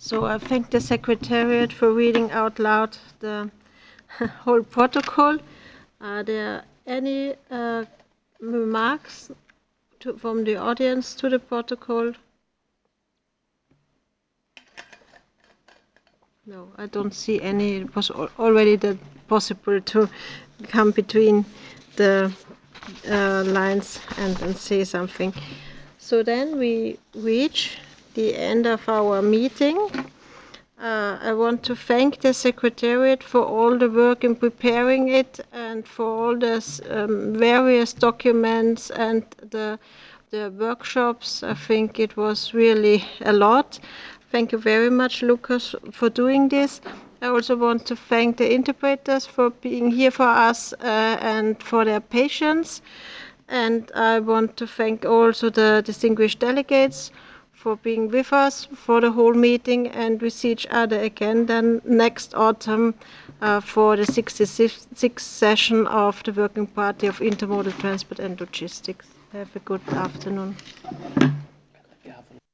So I thank the Secretariat for reading out loud the whole protocol. Are there any remarks from the audience to the protocol? No, I don't see any. It was already possible to come between the lines and say something. So then we reach the end of our meeting. I want to thank the Secretariat for all the work in preparing it and for all the various documents and the workshops. I think it was really a lot. Thank you very much, Lucas, for doing this. I also want to thank the interpreters for being here for us and for their patience. And I want to thank also the distinguished delegates for being with us for the whole meeting, and we see each other again then next autumn for the 66th session of the Working Party of Intermodal Transport and Logistics. Have a good afternoon.